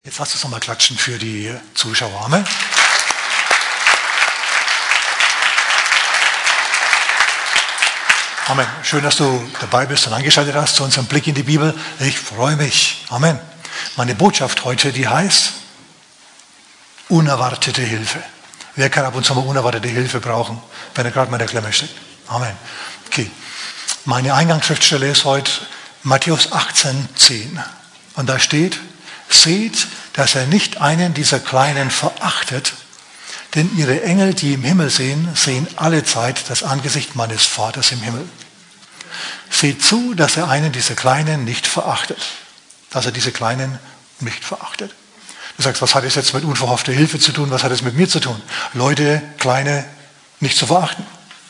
Jetzt hast du es nochmal klatschen für die Zuschauer. Amen. Amen. Schön, dass du dabei bist und eingeschaltet hast zu unserem Blick in die Bibel. Ich freue mich. Amen. Meine Botschaft heute, die heißt unerwartete Hilfe. Wer kann ab und zu mal unerwartete Hilfe brauchen, wenn er gerade mal in der Klemme steckt? Amen. Okay. Meine Eingangsschriftstelle ist heute Matthäus 18,10. Und da steht: Seht, dass er nicht einen dieser Kleinen verachtet, denn ihre Engel, die im Himmel sehen allezeit das Angesicht meines Vaters im Himmel. Seht zu, dass er einen dieser Kleinen nicht verachtet. Dass er diese Kleinen nicht verachtet. Du sagst, was hat es jetzt mit unverhoffter Hilfe zu tun? Was hat es mit mir zu tun? Leute, Kleine, nicht zu verachten.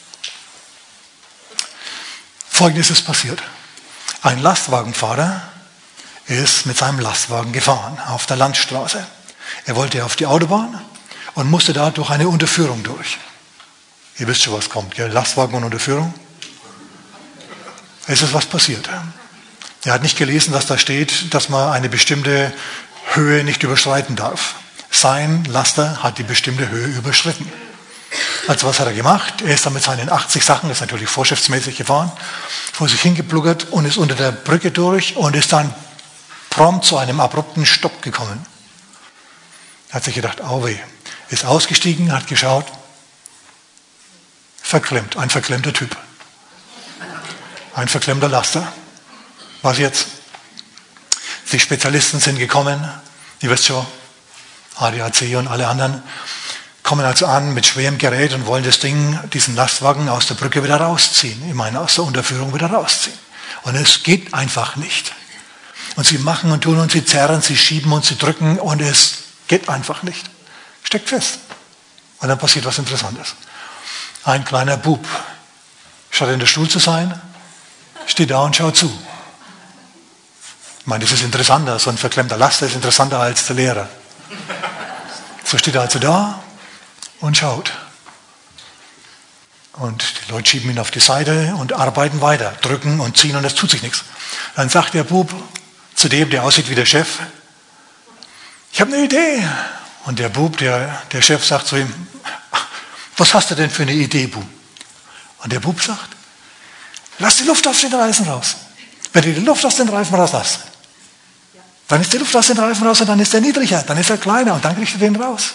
Folgendes ist passiert. Ein Lastwagenfahrer ist mit seinem Lastwagen gefahren auf der Landstraße. Er wollte auf die Autobahn und musste da durch eine Unterführung durch. Ihr wisst schon, was kommt, gell? Lastwagen und Unterführung. Es ist was passiert. Er hat nicht gelesen, dass da steht, dass man eine bestimmte Höhe nicht überschreiten darf. Sein Laster hat die bestimmte Höhe überschritten. Also was hat er gemacht? Er ist dann mit seinen 80 Sachen, das ist natürlich vorschriftsmäßig gefahren, vor sich hingepluggert und ist unter der Brücke durch und ist dann prompt zu einem abrupten Stopp gekommen. Er hat sich gedacht, au weh. Ist ausgestiegen, hat geschaut, verklemmt, ein verklemmter Typ. Ein verklemmter Laster. Was jetzt? Die Spezialisten sind gekommen, ihr wisst schon, ADAC und alle anderen, kommen also an mit schwerem Gerät und wollen das Ding, diesen Lastwagen aus der Brücke wieder rausziehen. Ich meine, aus der Unterführung wieder rausziehen. Und es geht einfach nicht. Und sie machen und tun und sie zerren, sie schieben und sie drücken und es geht einfach nicht. Steckt fest. Und dann passiert was Interessantes. Ein kleiner Bub, statt in der Stuhl zu sein, steht da und schaut zu. Ich meine, das ist interessanter, so ein verklemmter Laster ist interessanter als der Lehrer. So steht er also da und schaut. Und die Leute schieben ihn auf die Seite und arbeiten weiter, drücken und ziehen und es tut sich nichts. Dann sagt der Bub zu dem, der aussieht wie der Chef: Ich habe eine Idee. Und der Bub, der Chef, sagt zu ihm: Was hast du denn für eine Idee, Bub? Und der Bub sagt: Lass die Luft aus den Reifen raus. Wenn du die Luft aus den Reifen rauslässt, dann ist die Luft aus den Reifen raus und dann ist er niedriger, dann ist er kleiner und dann kriegst du den raus.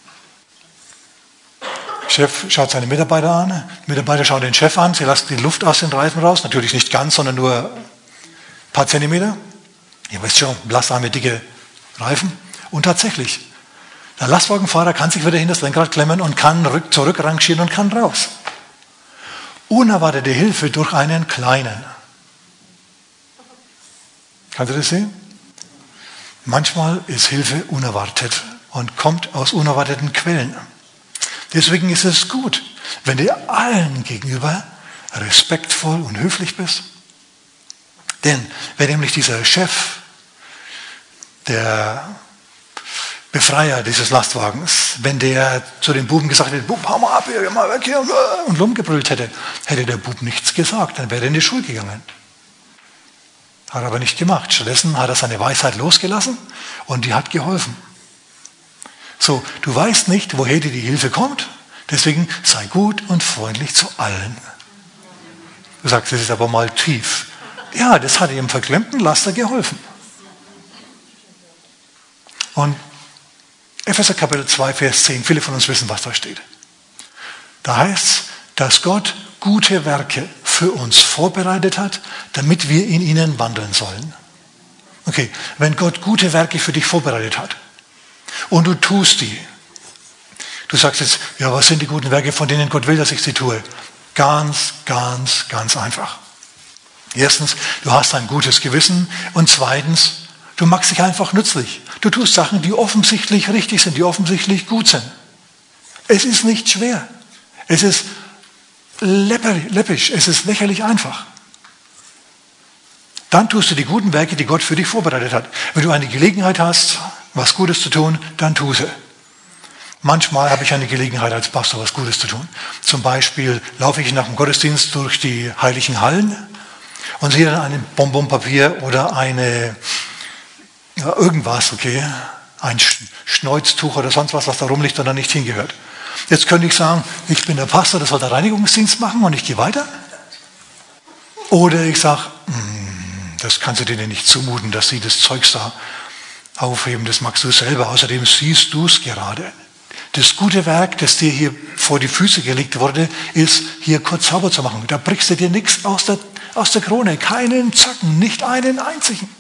Der Chef schaut seine Mitarbeiter an, die Mitarbeiter schauen den Chef an, sie lassen die Luft aus den Reifen raus, natürlich nicht ganz, sondern nur ein paar Zentimeter. Ihr wisst schon, blastarme, dicke Reifen. Und tatsächlich, der Lastwagenfahrer kann sich wieder hinter das Lenkrad klemmen und kann zurückrangieren und kann raus. Unerwartete Hilfe durch einen Kleinen. Kannst du das sehen? Manchmal ist Hilfe unerwartet und kommt aus unerwarteten Quellen. Deswegen ist es gut, wenn du allen gegenüber respektvoll und höflich bist. Denn wenn nämlich dieser Chef, der Befreier dieses Lastwagens, wenn der zu den Buben gesagt hätte: Bub, hau mal ab, hier, mal weg hier, und rumgebrüllt hätte, hätte der Bub nichts gesagt, dann wäre er in die Schule gegangen. Hat er aber nicht gemacht. Stattdessen hat er seine Weisheit losgelassen und die hat geholfen. So, du weißt nicht, woher dir die Hilfe kommt, deswegen sei gut und freundlich zu allen. Du sagst, das ist aber mal tief. Ja, das hat dem verklemmten Laster geholfen. Und Epheser Kapitel 2, Vers 10, viele von uns wissen, was da steht. Da heißt es, dass Gott gute Werke für uns vorbereitet hat, damit wir in ihnen wandeln sollen. Okay, wenn Gott gute Werke für dich vorbereitet hat und du tust die, du sagst jetzt, ja, was sind die guten Werke, von denen Gott will, dass ich sie tue? Ganz, ganz, ganz einfach. Erstens, du hast ein gutes Gewissen und zweitens, du machst dich einfach nützlich. Du tust Sachen, die offensichtlich richtig sind, die offensichtlich gut sind. Es ist nicht schwer. Es ist läppisch, es ist lächerlich einfach. Dann tust du die guten Werke, die Gott für dich vorbereitet hat. Wenn du eine Gelegenheit hast, was Gutes zu tun, dann tu sie. Manchmal habe ich eine Gelegenheit, als Pastor was Gutes zu tun. Zum Beispiel laufe ich nach dem Gottesdienst durch die heiligen Hallen und sehe dann ein Bonbonpapier oder eine, ja, irgendwas, okay, ein Schneuztuch oder sonst was da rumliegt und da nicht hingehört. Jetzt könnte ich sagen, ich bin der Pastor, der soll den Reinigungsdienst machen und ich gehe weiter. Oder ich sage, das kannst du denen nicht zumuten, dass sie das Zeugs da aufheben, das magst du selber. Außerdem siehst du es gerade. Das gute Werk, das dir hier vor die Füße gelegt wurde, ist, hier kurz sauber zu machen. Da brichst du dir nichts aus der Krone, keinen Zacken, nicht einen einzigen.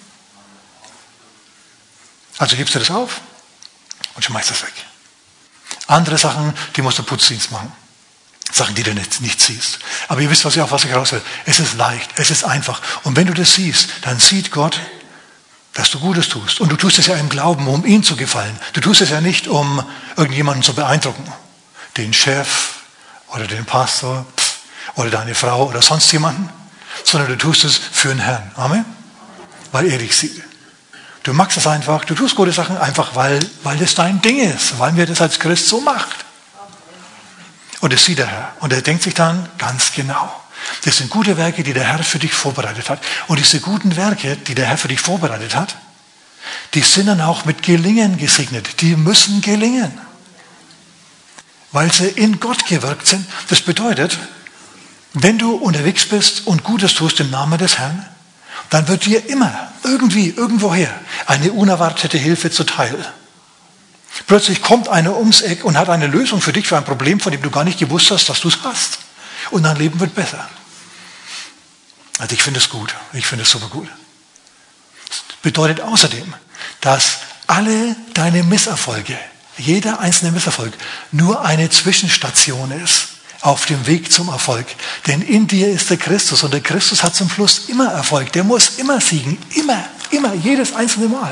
Also hebst du das auf und schmeißt das weg. Andere Sachen, die musst du Putzdienst machen. Sachen, die du nicht siehst. Aber ihr wisst, was ich raus will. Es ist leicht, es ist einfach. Und wenn du das siehst, dann sieht Gott, dass du Gutes tust. Und du tust es ja im Glauben, um ihm zu gefallen. Du tust es ja nicht, um irgendjemanden zu beeindrucken. Den Chef oder den Pastor oder deine Frau oder sonst jemanden. Sondern du tust es für den Herrn. Amen? Weil er dich sieht. Du magst es einfach, du tust gute Sachen einfach, weil das dein Ding ist. Weil wir das als Christ so macht. Und das sieht der Herr. Und er denkt sich dann ganz genau. Das sind gute Werke, die der Herr für dich vorbereitet hat. Und diese guten Werke, die der Herr für dich vorbereitet hat, die sind dann auch mit Gelingen gesegnet. Die müssen gelingen. Weil sie in Gott gewirkt sind. Das bedeutet, wenn du unterwegs bist und Gutes tust im Namen des Herrn, dann wird dir immer, irgendwie, irgendwoher, eine unerwartete Hilfe zuteil. Plötzlich kommt einer ums Eck und hat eine Lösung für dich, für ein Problem, von dem du gar nicht gewusst hast, dass du es hast. Und dein Leben wird besser. Also ich finde es gut. Ich finde es super gut. Das bedeutet außerdem, dass alle deine Misserfolge, jeder einzelne Misserfolg, nur eine Zwischenstation ist auf dem Weg zum Erfolg. Denn in dir ist der Christus und der Christus hat zum Schluss immer Erfolg. Der muss immer siegen. Immer, jedes einzelne Mal.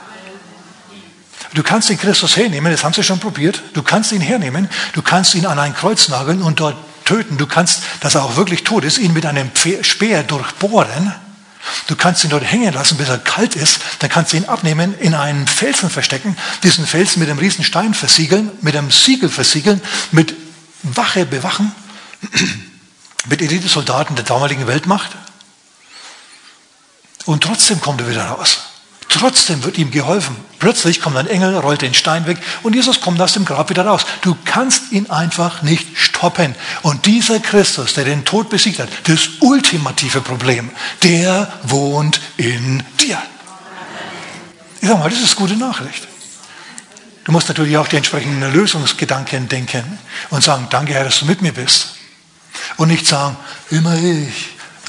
Du kannst den Christus hernehmen, das haben sie schon probiert. Du kannst ihn hernehmen, du kannst ihn an ein Kreuz nageln und dort töten. Du kannst, dass er auch wirklich tot ist, ihn mit einem Speer durchbohren. Du kannst ihn dort hängen lassen, bis er kalt ist. Dann kannst du ihn abnehmen, in einen Felsen verstecken, diesen Felsen mit einem riesen Stein versiegeln, mit einem Siegel versiegeln, mit Wache bewachen, mit Elitesoldaten der damaligen Weltmacht. Und trotzdem kommt er wieder raus. Trotzdem wird ihm geholfen. Plötzlich kommt ein Engel, rollt den Stein weg und Jesus kommt aus dem Grab wieder raus. Du kannst ihn einfach nicht stoppen. Und dieser Christus, der den Tod besiegt hat, das ultimative Problem, der wohnt in dir. Ich sage mal, das ist gute Nachricht. Du musst natürlich auch die entsprechenden Lösungsgedanken denken und sagen, danke Herr, dass du mit mir bist. Und nicht sagen, immer ich.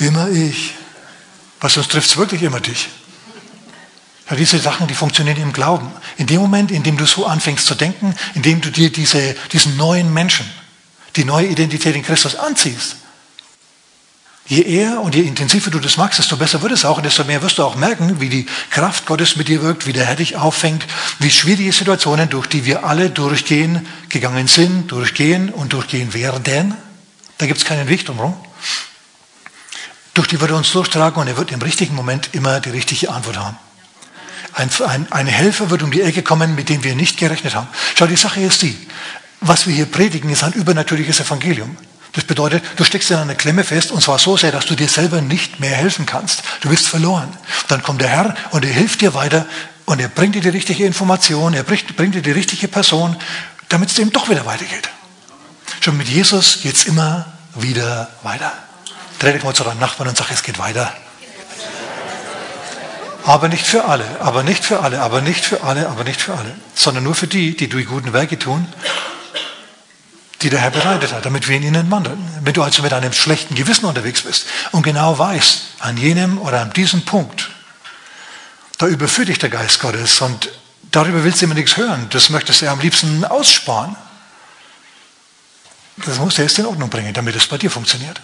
Weil sonst trifft es wirklich immer dich. Ja, diese Sachen, die funktionieren im Glauben. In dem Moment, in dem du so anfängst zu denken, in dem du dir diesen neuen Menschen, die neue Identität in Christus anziehst, je eher und je intensiver du das magst, desto besser wird es auch und desto mehr wirst du auch merken, wie die Kraft Gottes mit dir wirkt, wie der Herr dich auffängt, wie schwierige Situationen, durch die wir alle gegangen sind, durchgehen und durchgehen werden. Da gibt es keinen Weg drumherum. Durch die wird er uns durchtragen und er wird im richtigen Moment immer die richtige Antwort haben. Ein Helfer wird um die Ecke kommen, mit dem wir nicht gerechnet haben. Schau, die Sache ist die, was wir hier predigen, ist ein übernatürliches Evangelium. Das bedeutet, du steckst in einer Klemme fest und zwar so sehr, dass du dir selber nicht mehr helfen kannst. Du bist verloren. Dann kommt der Herr und er hilft dir weiter und er bringt dir die richtige Information, er bringt dir die richtige Person, damit es dem doch wieder weitergeht. Schon mit Jesus geht es immer wieder weiter. Dreh dich mal zu deinem Nachbarn und sag, es geht weiter. Aber nicht für alle, sondern nur für die, die guten Werke tun, die der Herr bereitet hat, damit wir in ihnen wandeln. Wenn du also mit einem schlechten Gewissen unterwegs bist und genau weißt, an jenem oder an diesem Punkt, da überführt dich der Geist Gottes und darüber willst du immer nichts hören, das möchtest du am liebsten aussparen. Das musst du erst in Ordnung bringen, damit es bei dir funktioniert.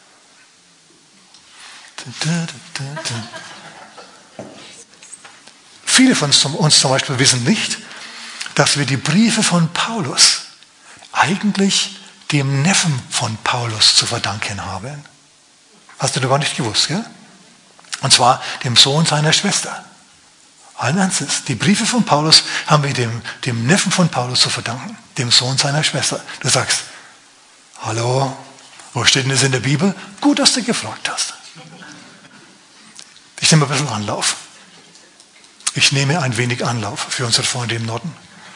Viele von uns zum Beispiel wissen nicht, dass wir die Briefe von Paulus eigentlich dem Neffen von Paulus zu verdanken haben. Hast du gar nicht gewusst, gell? Und zwar dem Sohn seiner Schwester. Allen Ernstes, die Briefe von Paulus haben wir dem Neffen von Paulus zu verdanken, dem Sohn seiner Schwester. Du sagst, hallo, wo steht denn das in der Bibel? Gut, dass du gefragt hast. Ich nehme ein bisschen Anlauf. Ich nehme ein wenig Anlauf für unsere Freunde im Norden.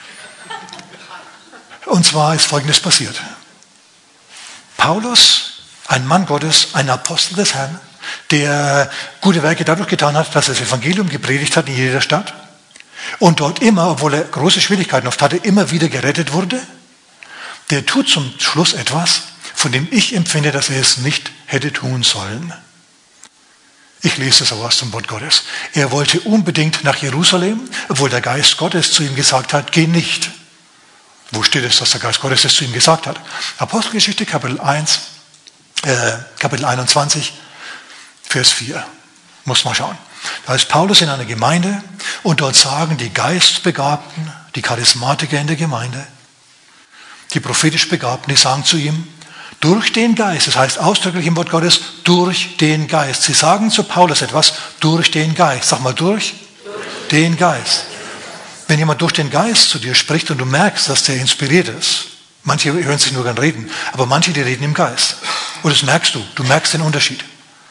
Und zwar ist Folgendes passiert. Paulus, ein Mann Gottes, ein Apostel des Herrn, der gute Werke dadurch getan hat, dass er das Evangelium gepredigt hat in jeder Stadt und dort immer, obwohl er große Schwierigkeiten oft hatte, immer wieder gerettet wurde, der tut zum Schluss etwas, von dem ich empfinde, dass er es nicht hätte tun sollen. Ich lese es aber aus dem Wort Gottes. Er wollte unbedingt nach Jerusalem, obwohl der Geist Gottes zu ihm gesagt hat, geh nicht. Wo steht es, dass der Geist Gottes es zu ihm gesagt hat? Apostelgeschichte, Kapitel 21, Vers 4. Muss man schauen. Da ist Paulus in einer Gemeinde und dort sagen die Geistbegabten, die Charismatiker in der Gemeinde, die prophetisch Begabten, die sagen zu ihm, durch den Geist, das heißt ausdrücklich im Wort Gottes, durch den Geist. Sie sagen zu Paulus etwas, durch den Geist. Sag mal, durch den Geist. Wenn jemand durch den Geist zu dir spricht und du merkst, dass der inspiriert ist, manche hören sich nur gern reden, aber manche, die reden im Geist. Und das merkst du merkst den Unterschied.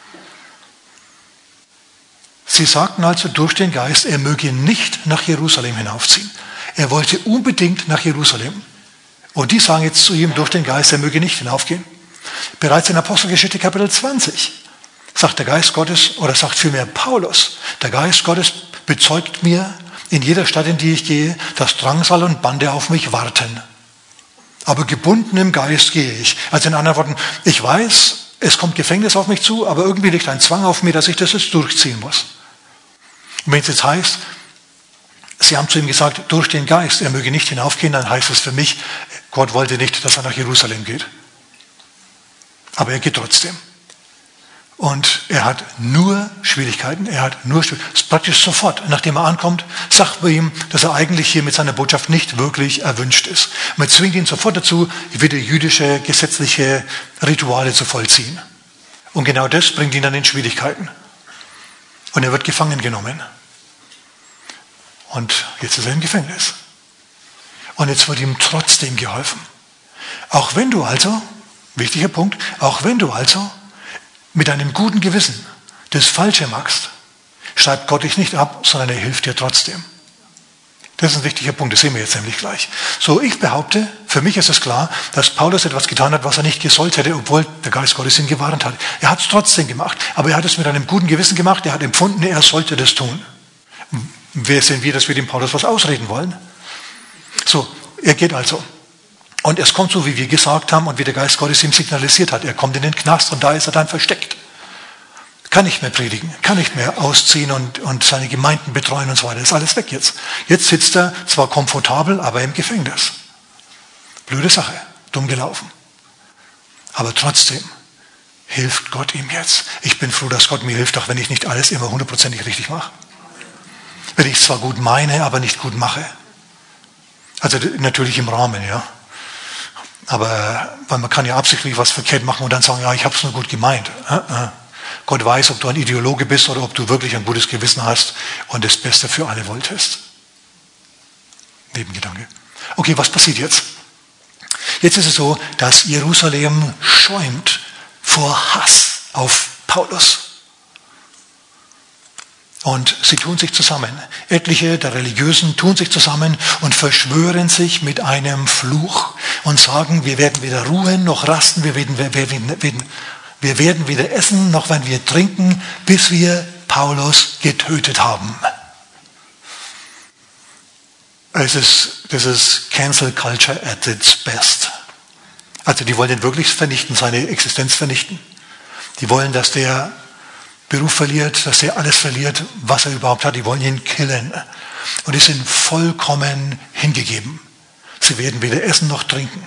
Sie sagten also durch den Geist, er möge nicht nach Jerusalem hinaufziehen. Er wollte unbedingt nach Jerusalem. Und die sagen jetzt zu ihm durch den Geist, er möge nicht hinaufgehen. Bereits in Apostelgeschichte Kapitel 20 sagt der Geist Gottes, oder sagt vielmehr Paulus, der Geist Gottes bezeugt mir in jeder Stadt, in die ich gehe, dass Drangsal und Bande auf mich warten. Aber gebunden im Geist gehe ich. Also in anderen Worten, ich weiß, es kommt Gefängnis auf mich zu, aber irgendwie liegt ein Zwang auf mir, dass ich das jetzt durchziehen muss. Und wenn es jetzt heißt, sie haben zu ihm gesagt, durch den Geist, er möge nicht hinaufgehen, dann heißt es für mich, Gott wollte nicht, dass er nach Jerusalem geht. Aber er geht trotzdem. Und er hat nur Schwierigkeiten, praktisch sofort, nachdem er ankommt, sagt man ihm, dass er eigentlich hier mit seiner Botschaft nicht wirklich erwünscht ist. Man zwingt ihn sofort dazu, wieder jüdische, gesetzliche Rituale zu vollziehen. Und genau das bringt ihn dann in Schwierigkeiten. Und er wird gefangen genommen. Und jetzt ist er im Gefängnis. Und jetzt wird ihm trotzdem geholfen. Auch wenn du also, wichtiger Punkt, auch wenn du also mit einem guten Gewissen das Falsche machst, schreibt Gott dich nicht ab, sondern er hilft dir trotzdem. Das ist ein wichtiger Punkt, das sehen wir jetzt nämlich gleich. So, ich behaupte, für mich ist es klar, dass Paulus etwas getan hat, was er nicht gesollt hätte, obwohl der Geist Gottes ihn gewarnt hat. Er hat es trotzdem gemacht, aber er hat es mit einem guten Gewissen gemacht, er hat empfunden, er sollte das tun. Wer sind wir, dass wir dem Paulus was ausreden wollen? So, er geht also. Und es kommt so, wie wir gesagt haben und wie der Geist Gottes ihm signalisiert hat. Er kommt in den Knast und da ist er dann versteckt. Kann nicht mehr predigen, kann nicht mehr ausziehen und seine Gemeinden betreuen und so weiter. Ist alles weg jetzt. Jetzt sitzt er zwar komfortabel, aber im Gefängnis. Blöde Sache, dumm gelaufen. Aber trotzdem hilft Gott ihm jetzt. Ich bin froh, dass Gott mir hilft, auch wenn ich nicht alles immer hundertprozentig richtig mache. Wenn ich es zwar gut meine, aber nicht gut mache. Also natürlich im Rahmen, ja. Aber weil man kann ja absichtlich was verkehrt machen und dann sagen, ja, ich habe es nur gut gemeint. Gott weiß, ob du ein Ideologe bist oder ob du wirklich ein gutes Gewissen hast und das Beste für alle wolltest. Nebengedanke. Okay, was passiert jetzt? Jetzt ist es so, dass Jerusalem schäumt vor Hass auf Paulus. Und sie tun sich zusammen. Etliche der Religiösen tun sich zusammen und verschwören sich mit einem Fluch und sagen, wir werden weder ruhen noch rasten, wir werden weder essen noch werden wir trinken, bis wir Paulus getötet haben. Das ist Cancel Culture at its best. Also die wollen ihn wirklich vernichten, seine Existenz vernichten. Die wollen, dass der Beruf verliert, dass er alles verliert, was er überhaupt hat. Die wollen ihn killen. Und die sind vollkommen hingegeben. Sie werden weder essen noch trinken.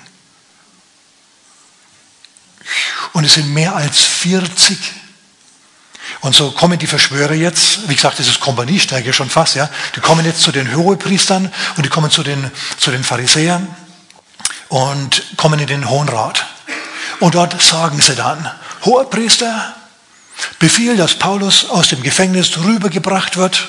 Und es sind mehr als 40. Und so kommen die Verschwörer jetzt, wie gesagt, das ist Kompaniestärke schon fast, ja. Die kommen jetzt zu den Hohepriestern und die kommen zu den Pharisäern und kommen in den Hohen Rat. Und dort sagen sie dann, Hohepriester, Befehl, dass Paulus aus dem Gefängnis rübergebracht wird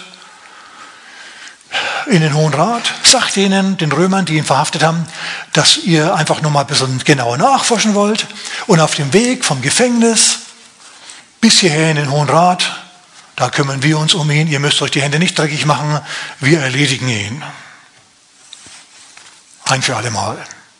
in den Hohen Rat. Sagt ihnen, den Römern, die ihn verhaftet haben, dass ihr einfach noch mal ein bisschen genauer nachforschen wollt. Und auf dem Weg vom Gefängnis bis hierher in den Hohen Rat Da kümmern wir uns um ihn. Ihr müsst euch die Hände nicht dreckig machen. Wir erledigen ihn. Ein für alle Mal.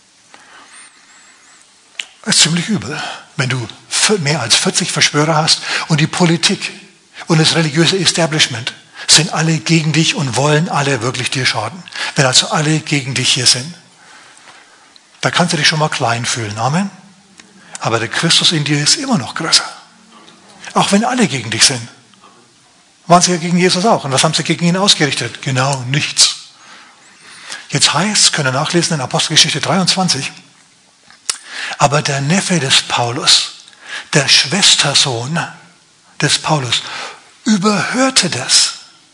Das ist ziemlich übel, wenn du mehr als 40 Verschwörer hast und die Politik und das religiöse Establishment sind alle gegen dich und wollen alle wirklich dir schaden. Wenn also alle gegen dich hier sind, da kannst du dich schon mal klein fühlen. Amen. Aber der Christus in dir ist immer noch größer. Auch wenn alle gegen dich sind. Waren sie ja gegen Jesus auch. Und was haben sie gegen ihn ausgerichtet? Genau nichts. Jetzt heißt, können wir nachlesen in Apostelgeschichte 23, aber der Neffe des Paulus, der Schwestersohn des Paulus, überhörte das,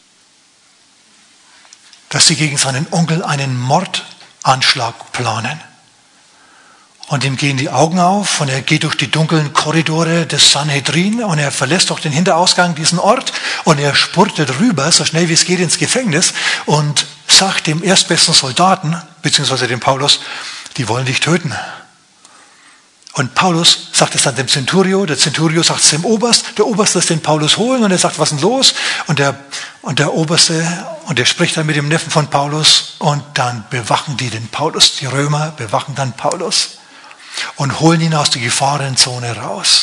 dass sie gegen seinen Onkel einen Mordanschlag planen. Und ihm gehen die Augen auf und er geht durch die dunklen Korridore des Sanhedrin und er verlässt durch den Hinterausgang diesen Ort und er spurtet rüber, so schnell wie es geht, ins Gefängnis und sagt dem erstbesten Soldaten, beziehungsweise dem Paulus, die wollen dich töten. Und Paulus sagt es dann dem Centurio, der Centurio sagt es dem Oberst, der Oberst lässt den Paulus holen und er sagt, was ist denn los? Und der Oberste, und der spricht dann mit dem Neffen von Paulus und dann bewachen die den Paulus, die Römer bewachen dann Paulus und holen ihn aus der Gefahrenzone raus.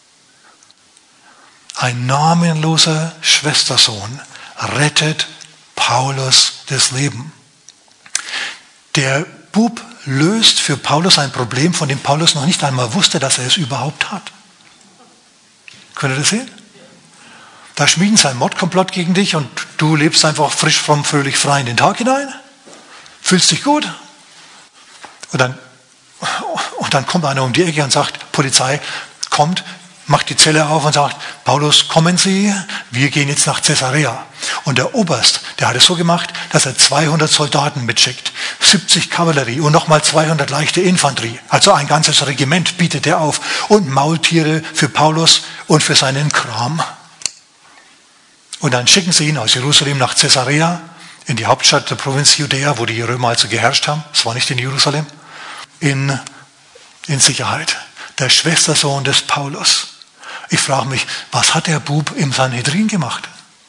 Ein namenloser Schwestersohn rettet Paulus das Leben. Der Bub löst für Paulus ein Problem, von dem Paulus noch nicht einmal wusste, dass er es überhaupt hat. Könnt ihr das sehen? Da schmieden sie einen Mordkomplott gegen dich und du lebst einfach frisch, fromm, fröhlich, frei in den Tag hinein, fühlst dich gut und dann kommt einer um die Ecke und sagt, Polizei kommt, macht die Zelle auf und sagt, Paulus, kommen Sie, wir gehen jetzt nach Caesarea. Und der Oberst, der hat es so gemacht, dass er 200 Soldaten mitschickt, 70 Kavallerie und nochmal 200 leichte Infanterie. Also ein ganzes Regiment bietet er auf und Maultiere für Paulus und für seinen Kram. Und dann schicken sie ihn aus Jerusalem nach Caesarea, in die Hauptstadt der Provinz Judäa, wo die Römer also geherrscht haben. Es war nicht in Jerusalem. In Sicherheit. Der Schwestersohn des Paulus. Ich frage mich, was hat der Bub im Sanhedrin gemacht?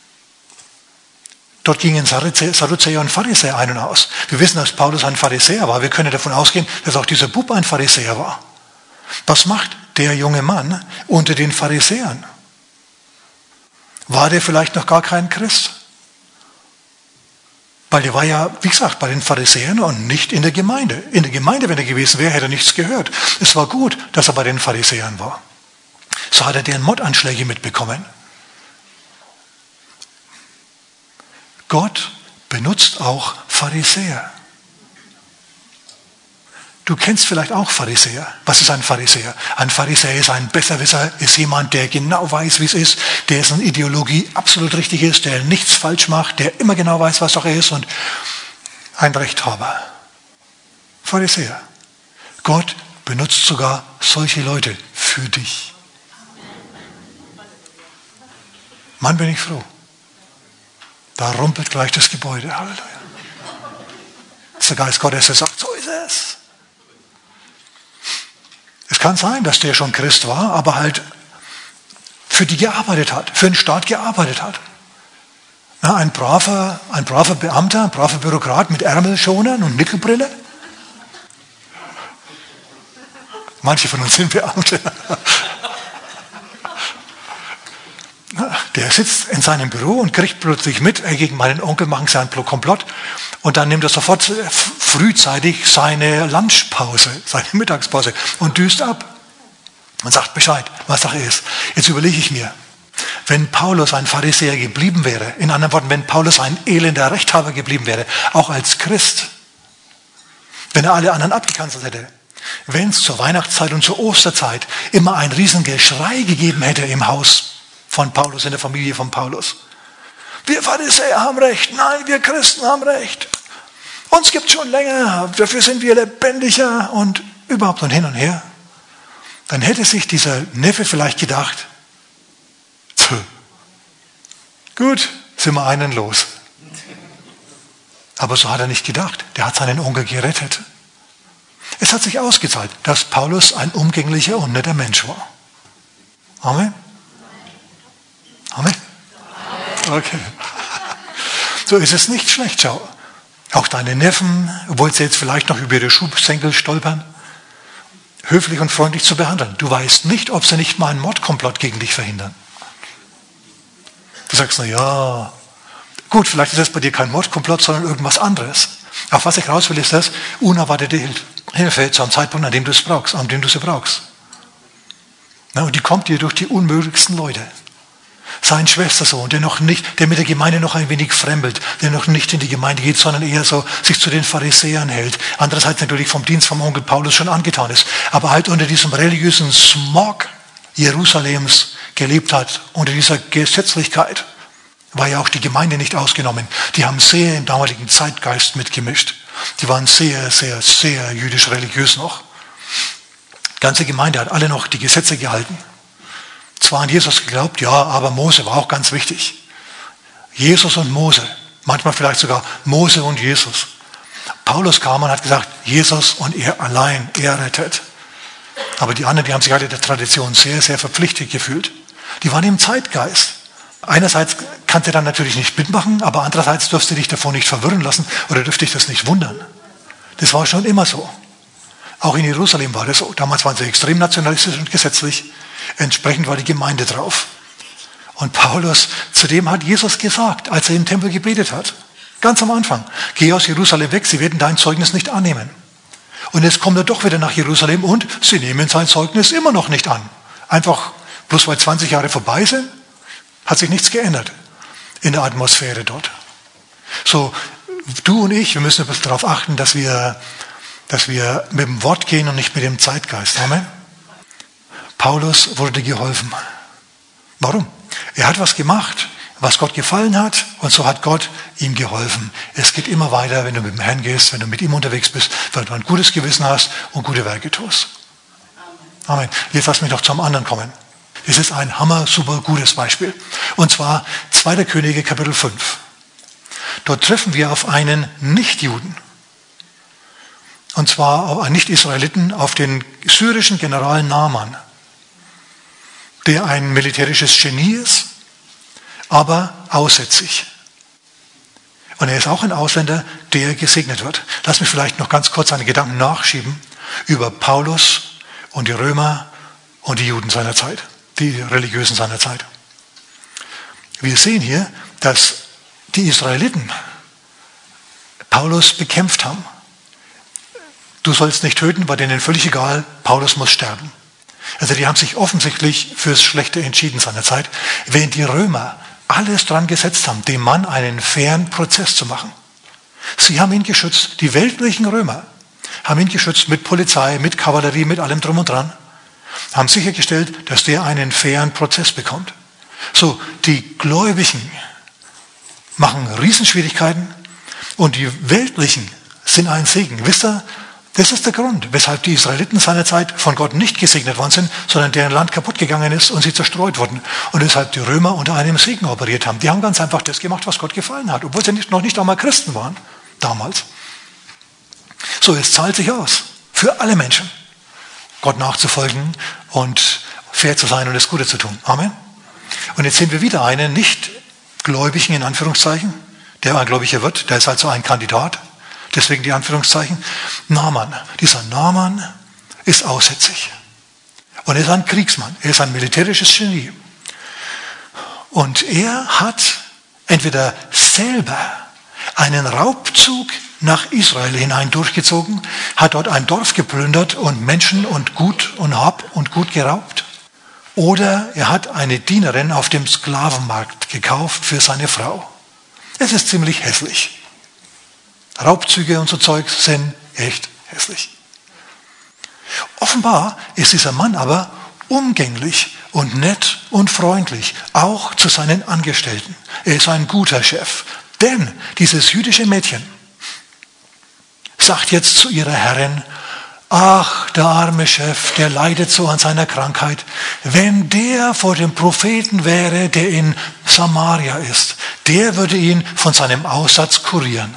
Dort gingen Sadduzäer und Pharisäer ein und aus. Wir wissen, dass Paulus ein Pharisäer war. Wir können davon ausgehen, dass auch dieser Bub ein Pharisäer war. Was macht der junge Mann unter den Pharisäern? War der vielleicht noch gar kein Christ? Weil der war ja, wie gesagt, bei den Pharisäern und nicht in der Gemeinde. In der Gemeinde, wenn er gewesen wäre, hätte er nichts gehört. Es war gut, dass er bei den Pharisäern war. So hat er deren Mordanschläge mitbekommen. Gott benutzt auch Pharisäer. Du kennst vielleicht auch Pharisäer. Was ist ein Pharisäer? Ein Pharisäer ist ein Besserwisser, ist jemand, der genau weiß, wie es ist, dessen Ideologie absolut richtig ist, der nichts falsch macht, der immer genau weiß, was Sache ist und ein Rechthaber. Pharisäer. Gott benutzt sogar solche Leute für dich. Mann, bin ich froh. Da rumpelt gleich das Gebäude. Halleluja. Das ist der Geist Gottes, der sagt, so ist es. Es kann sein, dass der schon Christ war, aber halt für die gearbeitet hat, für den Staat gearbeitet hat. Ja, ein braver Beamter, ein braver Bürokrat mit Ärmelschonern und Nickelbrille. Manche von uns sind Beamte. Der sitzt in seinem Büro und kriegt plötzlich mit, gegen meinen Onkel machen sie einen Komplott. Und dann nimmt er sofort frühzeitig seine Lunchpause, seine Mittagspause und düst ab. Und sagt Bescheid, was Sache ist. Jetzt überlege ich mir, wenn Paulus ein Pharisäer geblieben wäre, in anderen Worten, wenn Paulus ein elender Rechthaber geblieben wäre, auch als Christ, wenn er alle anderen abgekanzelt hätte, wenn es zur Weihnachtszeit und zur Osterzeit immer ein Riesengeschrei gegeben hätte im Haus von Paulus, in der Familie von Paulus. Wir Pharisäer haben Recht, nein, wir Christen haben Recht. Uns gibt es schon länger, dafür sind wir lebendiger und überhaupt und hin und her. Dann hätte sich dieser Neffe vielleicht gedacht, gut, sind wir einen los. Aber so hat er nicht gedacht. Der hat seinen Onkel gerettet. Es hat sich ausgezahlt, dass Paulus ein umgänglicher und netter Mensch war. Amen. Amen. Okay. So ist es nicht schlecht, schau. Auch deine Neffen, obwohl sie jetzt vielleicht noch über ihre Schuhsenkel stolpern, höflich und freundlich zu behandeln. Du weißt nicht, ob sie nicht mal einen Mordkomplott gegen dich verhindern. Du sagst, na ja, gut, vielleicht ist das bei dir kein Mordkomplott, sondern irgendwas anderes. Auf was ich raus will, ist das unerwartete Hilfe zu einem Zeitpunkt, an dem du es brauchst, an dem du sie brauchst. Na, und die kommt dir durch die unmöglichsten Leute. Sein Schwestersohn, der mit der Gemeinde noch ein wenig fremdelt, der noch nicht in die Gemeinde geht, sondern eher so sich zu den Pharisäern hält. Andererseits natürlich vom Dienst vom Onkel Paulus schon angetan ist, aber halt unter diesem religiösen Smog Jerusalems gelebt hat, unter dieser Gesetzlichkeit. War ja auch die Gemeinde nicht ausgenommen. Die haben sehr im damaligen Zeitgeist mitgemischt. Die waren sehr, sehr, sehr jüdisch-religiös noch. Die ganze Gemeinde hat alle noch die Gesetze gehalten. Zwar an Jesus geglaubt, ja, aber Mose war auch ganz wichtig. Jesus und Mose, manchmal vielleicht sogar Mose und Jesus. Paulus kam und hat gesagt, Jesus und er allein, er rettet. Aber die anderen, die haben sich alle der Tradition sehr, sehr verpflichtet gefühlt. Die waren im Zeitgeist. Einerseits kannst du dann natürlich nicht mitmachen, aber andererseits dürfst du dich davon nicht verwirren lassen oder dürfte dich das nicht wundern. Das war schon immer so. Auch in Jerusalem war das so. Damals waren sie extrem nationalistisch und gesetzlich. Entsprechend war die Gemeinde drauf. Und Paulus, zudem hat Jesus gesagt, als er im Tempel gebetet hat, ganz am Anfang, geh aus Jerusalem weg, sie werden dein Zeugnis nicht annehmen. Und jetzt kommt er doch wieder nach Jerusalem und sie nehmen sein Zeugnis immer noch nicht an. Einfach, bloß weil 20 Jahre vorbei sind, hat sich nichts geändert in der Atmosphäre dort. So, du und ich, wir müssen darauf achten, dass wir mit dem Wort gehen und nicht mit dem Zeitgeist. Amen. Paulus wurde geholfen. Warum? Er hat was gemacht, was Gott gefallen hat, und so hat Gott ihm geholfen. Es geht immer weiter, wenn du mit dem Herrn gehst, wenn du mit ihm unterwegs bist, wenn du ein gutes Gewissen hast und gute Werke tust. Amen. Jetzt lass mich noch zum anderen kommen. Das ist ein hammer, super gutes Beispiel. Und zwar 2. Könige, Kapitel 5. Dort treffen wir auf einen Nichtjuden. Und zwar auf einen Nicht-Israeliten, auf den syrischen General Naaman, der ein militärisches Genie ist, aber aussätzig. Und er ist auch ein Ausländer, der gesegnet wird. Lass mich vielleicht noch ganz kurz eine Gedanken nachschieben über Paulus und die Römer und die Juden seiner Zeit, die Religiösen seiner Zeit. Wir sehen hier, dass die Israeliten Paulus bekämpft haben. Du sollst nicht töten, war denen völlig egal, Paulus muss sterben. Also die haben sich offensichtlich fürs Schlechte entschieden seiner Zeit, während die Römer alles dran gesetzt haben, dem Mann einen fairen Prozess zu machen. Sie haben ihn geschützt, die weltlichen Römer haben ihn geschützt mit Polizei, mit Kavallerie, mit allem drum und dran, haben sichergestellt, dass der einen fairen Prozess bekommt. So, die Gläubigen machen Riesenschwierigkeiten und die Weltlichen sind ein Segen. Wisst ihr, das ist der Grund, weshalb die Israeliten seinerzeit von Gott nicht gesegnet worden sind, sondern deren Land kaputt gegangen ist und sie zerstreut wurden. Und weshalb die Römer unter einem Segen operiert haben. Die haben ganz einfach das gemacht, was Gott gefallen hat, obwohl sie noch nicht einmal Christen waren, damals. So, es zahlt sich aus, für alle Menschen, Gott nachzufolgen und fair zu sein und das Gute zu tun. Amen. Und jetzt sehen wir wieder einen Nicht-Gläubigen, in Anführungszeichen, der ein Gläubiger wird, der ist also ein Kandidat. Deswegen die Anführungszeichen. Naaman. Dieser Naaman ist aussätzig. Und er ist ein Kriegsmann. Er ist ein militärisches Genie. Und er hat entweder selber einen Raubzug nach Israel hinein durchgezogen, hat dort ein Dorf geplündert und Menschen und Gut und Hab und Gut geraubt. Oder er hat eine Dienerin auf dem Sklavenmarkt gekauft für seine Frau. Es ist ziemlich hässlich. Raubzüge und so Zeug sind echt hässlich. Offenbar ist dieser Mann aber umgänglich und nett und freundlich, auch zu seinen Angestellten. Er ist ein guter Chef. Denn dieses jüdische Mädchen sagt jetzt zu ihrer Herrin, ach, der arme Chef, der leidet so an seiner Krankheit. Wenn der vor dem Propheten wäre, der in Samaria ist, der würde ihn von seinem Aussatz kurieren.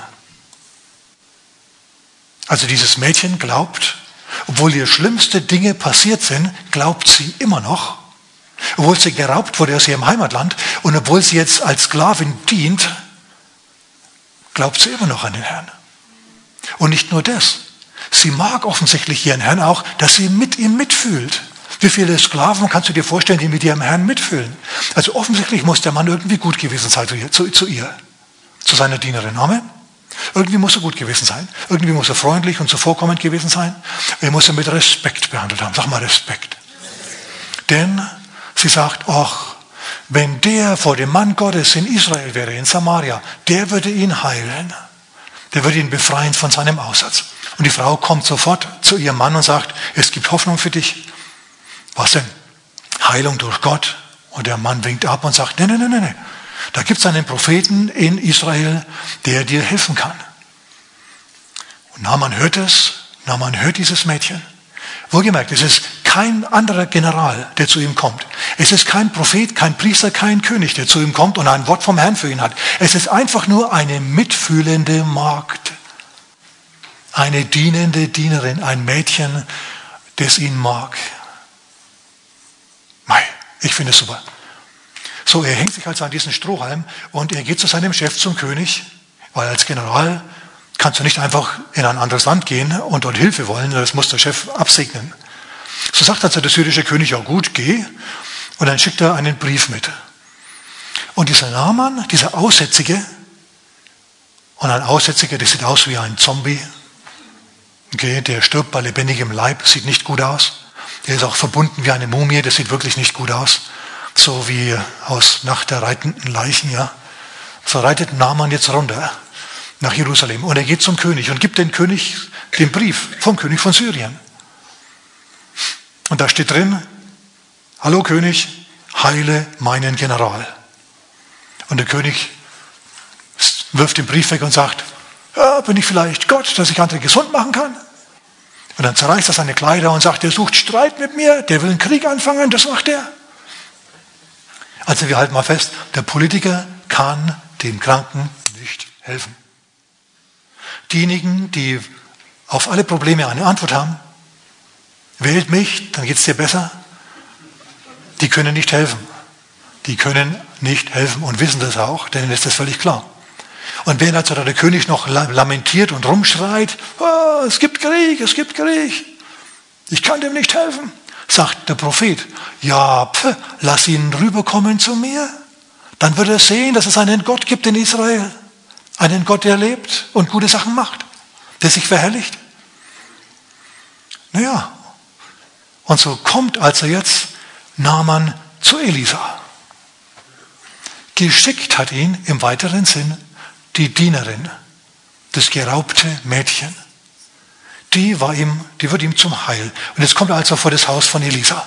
Also dieses Mädchen glaubt, obwohl ihr schlimmste Dinge passiert sind, glaubt sie immer noch, Obwohl sie geraubt wurde aus ihrem Heimatland und obwohl sie jetzt als Sklavin dient, glaubt sie immer noch an den Herrn. Und nicht nur das. Sie mag offensichtlich ihren Herrn auch, dass sie mit ihm mitfühlt. Wie viele Sklaven kannst du dir vorstellen, die mit ihrem Herrn mitfühlen? Also offensichtlich muss der Mann irgendwie gut gewesen sein zu ihr, zu seiner Dienerin. Amen. Irgendwie muss er gut gewesen sein. Irgendwie muss er freundlich und zuvorkommend gewesen sein. Er muss er mit Respekt behandelt haben. Sag mal Respekt. Denn sie sagt, ach, wenn der vor dem Mann Gottes in Israel wäre, in Samaria, der würde ihn heilen. Der würde ihn befreien von seinem Aussatz. Und die Frau kommt sofort zu ihrem Mann und sagt, es gibt Hoffnung für dich. Was denn? Heilung durch Gott. Und der Mann winkt ab und sagt, nee. Da gibt es einen Propheten in Israel, der dir helfen kann. Und Naaman hört es. Naaman hört dieses Mädchen. Wohlgemerkt, es ist kein anderer General, der zu ihm kommt. Es ist kein Prophet, kein Priester, kein König, der zu ihm kommt und ein Wort vom Herrn für ihn hat. Es ist einfach nur eine mitfühlende Magd. Eine dienende Dienerin, ein Mädchen, das ihn mag. Mei, ich finde es super. So, er hängt sich also an diesen Strohhalm und er geht zu seinem Chef, zum König, weil als General kannst du nicht einfach in ein anderes Land gehen und dort Hilfe wollen, das muss der Chef absegnen. So sagt also der syrische König, ja gut, geh. Und dann schickt er einen Brief mit. Und dieser Naaman, dieser Aussätzige, und ein Aussätziger, der sieht aus wie ein Zombie, okay, der stirbt bei lebendigem Leib, sieht nicht gut aus. Der ist auch verbunden wie eine Mumie, das sieht wirklich nicht gut aus. So wie aus Nacht der reitenden Leichen, ja. So reitet Naaman jetzt runter nach Jerusalem. Und er geht zum König und gibt dem König den Brief vom König von Syrien. Und da steht drin, hallo König, heile meinen General. Und der König wirft den Brief weg und sagt, ja, bin ich vielleicht Gott, dass ich andere gesund machen kann? Und dann zerreißt er seine Kleider und sagt, der sucht Streit mit mir, der will einen Krieg anfangen, das macht er. Also wir halten mal fest, der Politiker kann dem Kranken nicht helfen. Diejenigen, die auf alle Probleme eine Antwort haben, wählt mich, dann geht es dir besser, die können nicht helfen. Die können nicht helfen und wissen das auch, denn ist das völlig klar. Und wenn also der König noch lamentiert und rumschreit, oh, es gibt Krieg, ich kann dem nicht helfen, sagt der Prophet, ja, lass ihn rüberkommen zu mir, dann wird er sehen, dass es einen Gott gibt in Israel, einen Gott, der lebt und gute Sachen macht, der sich verherrlicht. Naja, und so kommt also jetzt Naaman zu Elisa. Geschickt hat ihn im weiteren Sinn die Dienerin, das geraubte Mädchen. Die wird ihm zum Heil. Und jetzt kommt er also vor das Haus von Elisa.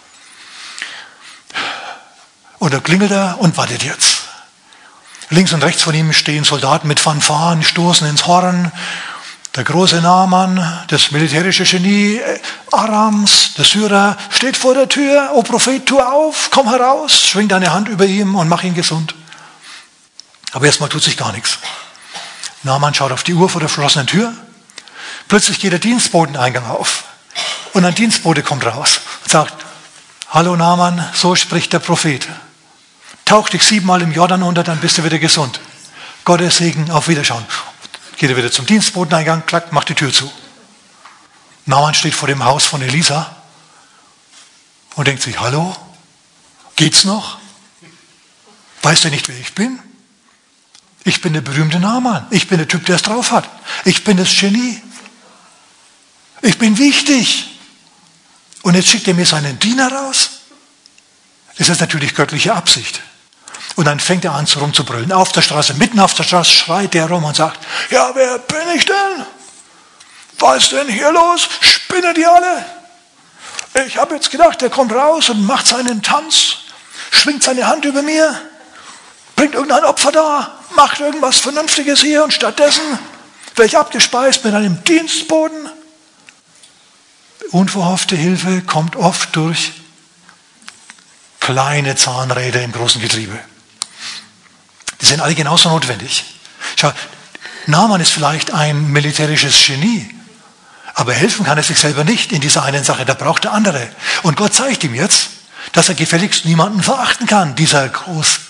Und da klingelt er und wartet jetzt. Links und rechts von ihm stehen Soldaten mit Fanfaren, stoßen ins Horn. Der große Naaman, das militärische Genie Arams, der Syrer, steht vor der Tür. O Prophet, tu auf, komm heraus, schwing deine Hand über ihm und mach ihn gesund. Aber erstmal tut sich gar nichts. Naaman schaut auf die Uhr vor der verschlossenen Tür. Plötzlich geht der Dienstboteneingang auf. Und ein Dienstbote kommt raus und sagt, hallo Naaman, so spricht der Prophet. Tauch dich 7-mal im Jordan unter, dann bist du wieder gesund. Gottes Segen, auf Wiederschauen. Geht er wieder zum Dienstboteneingang, klack, macht die Tür zu. Naaman steht vor dem Haus von Elisa und denkt sich, hallo, geht's noch? Weißt du nicht, wer ich bin? Ich bin der berühmte Naaman. Ich bin der Typ, der es drauf hat. Ich bin das Genie. Ich bin wichtig. Und jetzt schickt er mir seinen Diener raus? Das ist natürlich göttliche Absicht. Und dann fängt er an, rumzubrüllen. Auf der Straße, mitten auf der Straße, schreit er rum und sagt, ja, wer bin ich denn? Was ist denn hier los? Spinnen die alle? Ich habe jetzt gedacht, der kommt raus und macht seinen Tanz, schwingt seine Hand über mir, bringt irgendein Opfer da, macht irgendwas Vernünftiges hier und stattdessen werde ich abgespeist mit einem Dienstboten. Unverhoffte Hilfe kommt oft durch kleine Zahnräder im großen Getriebe. Die sind alle genauso notwendig. Schau, Naaman ist vielleicht ein militärisches Genie, aber helfen kann er sich selber nicht in dieser einen Sache. Da braucht er andere. Und Gott zeigt ihm jetzt, dass er gefälligst niemanden verachten kann, dieser Groß.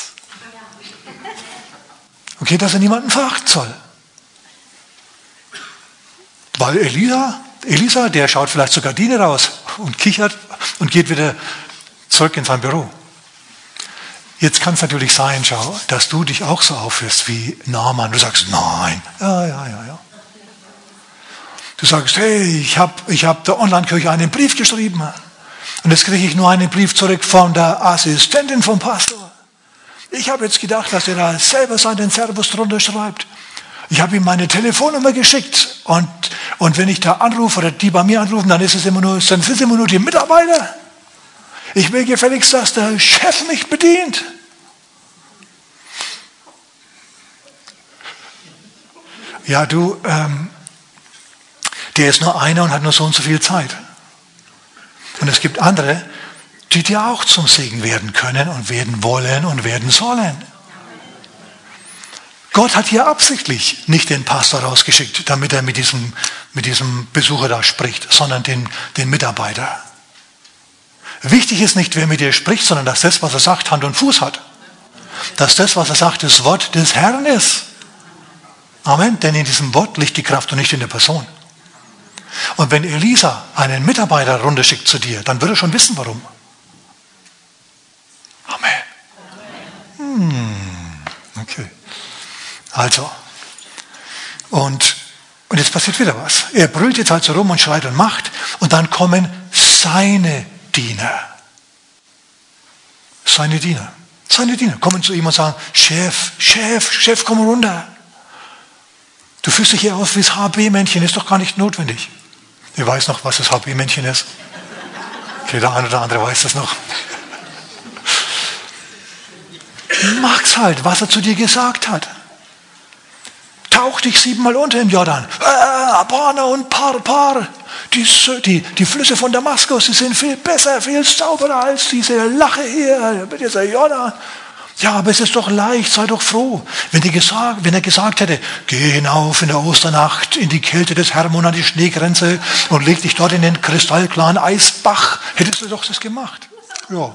Okay, dass er niemanden verachten soll. Weil Elisa, der schaut vielleicht zur Gardine raus und kichert und geht wieder zurück in sein Büro. Jetzt kann es natürlich sein, schau, dass du dich auch so aufführst wie Naaman. Du sagst, nein, ja. Du sagst, hey, ich hab der Online-Kirche einen Brief geschrieben. Und jetzt kriege ich nur einen Brief zurück von der Assistentin vom Pastor. Ich habe jetzt gedacht, dass er da selber seinen Servus drunter schreibt. Ich habe ihm meine Telefonnummer geschickt. Und wenn ich da anrufe oder die bei mir anrufen, dann sind es immer nur die Mitarbeiter. Ich will gefälligst, dass der Chef mich bedient. Ja, du, der ist nur einer und hat nur so und so viel Zeit. Und es gibt andere, die dir auch zum Segen werden können und werden wollen und werden sollen. Gott hat hier absichtlich nicht den Pastor rausgeschickt, damit er mit diesem Besucher da spricht, sondern den Mitarbeiter. Wichtig ist nicht, wer mit dir spricht, sondern dass das, was er sagt, Hand und Fuß hat. Dass das, was er sagt, das Wort des Herrn ist. Amen. Denn in diesem Wort liegt die Kraft und nicht in der Person. Und wenn Elisa einen Mitarbeiter runterschickt zu dir, dann wird er schon wissen, warum. Amen. Okay. Also. Und jetzt passiert wieder was. Er brüllt jetzt halt so rum und schreit und macht. Und dann kommen seine Diener. Seine Diener kommen zu ihm und sagen, Chef, komm runter. Du fühlst dich hier auf wie das HB-Männchen, ist doch gar nicht notwendig. Ihr weiß noch, was das HB-Männchen ist? Okay, der eine oder andere weiß das noch. Mach's halt, was er zu dir gesagt hat. Tauch dich 7-mal unter im Jordan. Abana und Par. Die Flüsse von Damaskus, die sind viel besser, viel sauberer als diese Lache hier mit dieser Jordan. Ja, aber es ist doch leicht, sei doch froh. Wenn er gesagt hätte, geh hinauf in der Osternacht in die Kälte des Hermon an die Schneegrenze und leg dich dort in den kristallklaren Eisbach, hättest du doch das gemacht. Ja.